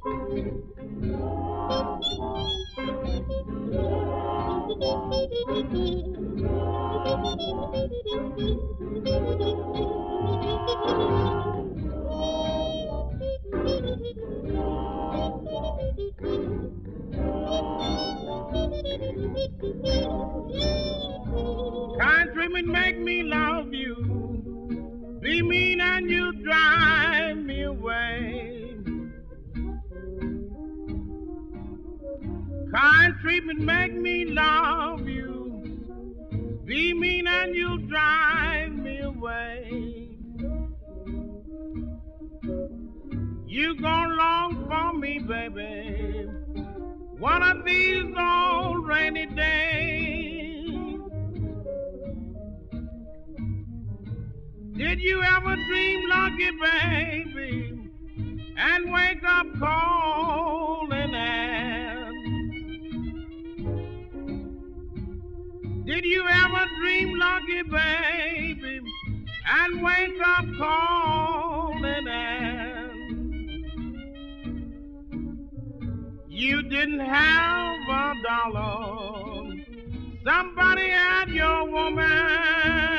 Countrymen make me love you. Be mean and you drive me away. Countrymen make me love you. Be mean and you drive me away. You gonna long for me, baby, one of these old rainy days. Did you ever dream lucky, baby, and wake up cold and air? Did you ever dream lucky, baby, and wake up cold and air? You didn't have a dollar. Somebody had your woman.